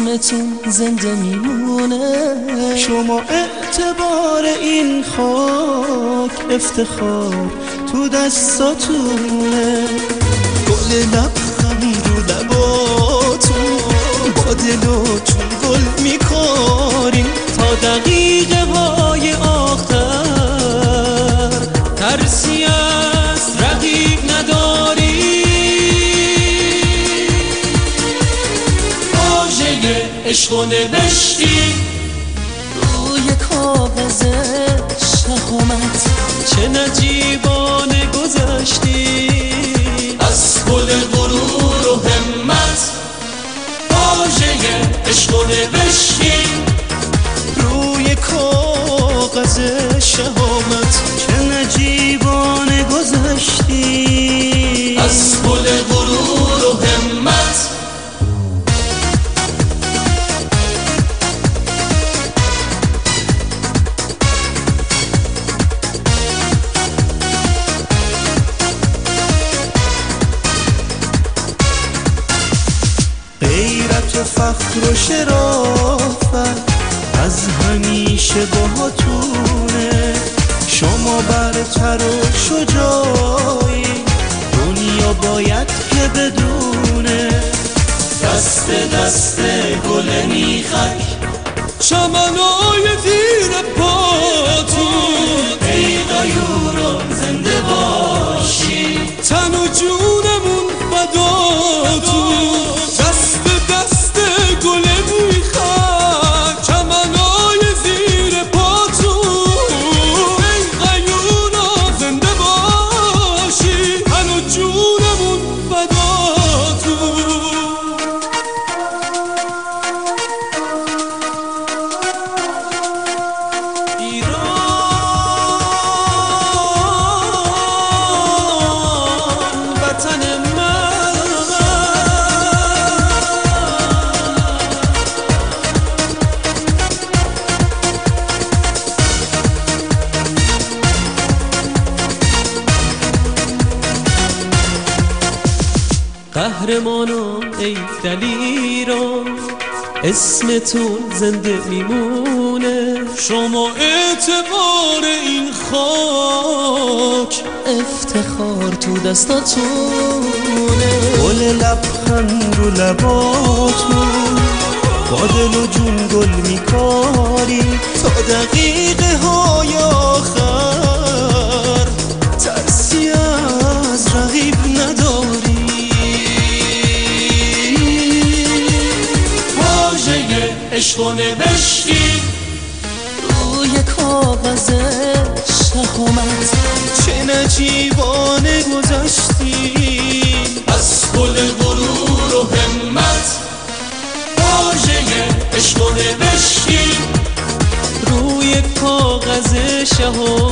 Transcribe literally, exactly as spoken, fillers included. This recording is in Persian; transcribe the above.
اسمتون زنده میمونه. شما اعتبار این خاک، افتخار تو دستاتونه. گل لبخند رو لباتون، با دل و چون گل میکاریم تا دقیقه های آخر. ترسی از رقیب نداری، واژه عشق و نوشتی روی کاغذ شهامت، چه نجیبانه گذشتی از گل غرور و همت. واژه عشق و نوشتی روی کاغذ شهامت، چه نجیبانه گذشتی از گل غرور و همت. غیرت و فخر و شرافت از همیشه باهاتونه. شما برتر و شجاعی، دنیا باید که بدونه. دست دست گل میخک، چمنای زیر پاتون، ای غیوران زنده باشی، تن و جونمون فداتون. دست دست گل میخک، چمنای زیر پاتون، ای غیورا زنده باشی، تن و جونمون فداتون. ایران وطن قهرمانان، ای دلیران، اسمتون زنده میمونه. شما اعتبار این خاک، افتخار تو دستاتونه. گل لبخند رو لباتون، با دل و جون گل میکاری تا دقیقه های آخر. ترسی از رقیب نداری، عشق و نوشتی روی کاغذ شهامت، چه نجیبانه گذشتی از گل غرور و همت. واژه عشق و نوشتی روی کاغذ شهامت.